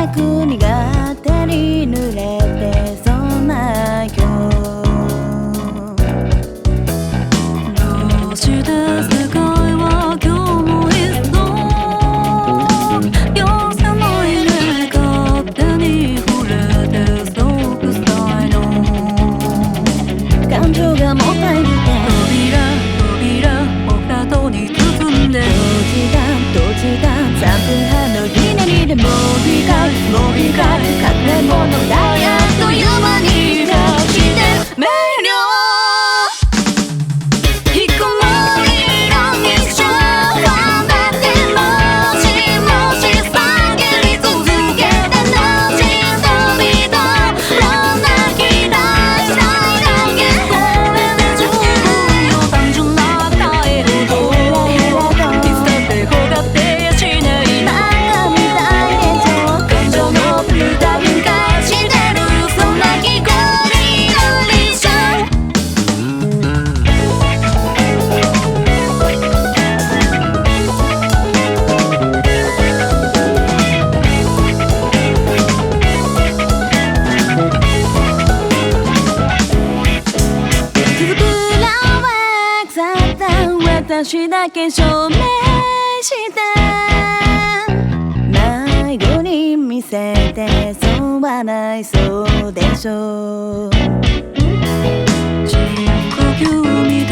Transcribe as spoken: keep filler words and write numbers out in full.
組が手に濡れてそうな今日どうして世界は今日も一層容赦ないね勝手に触れてそう臭いの感情がもったいぶって扉扉お鳩に包んで閉じた閉じたさんぷんはんのひねりでもう光るもう光る隠れ物だやっという間になして明瞭引きこもりの日常はだってもしもし叫び続けたのち人々の泣き出したいだけこれで十分よ単純な態度いつだって焦ってやしないバカみたいでしょ感情のビタミン化してるそんな気こりの理想気づくらは腐った私だけ証明して迷子に見せてそうはないそうでしょう深呼吸み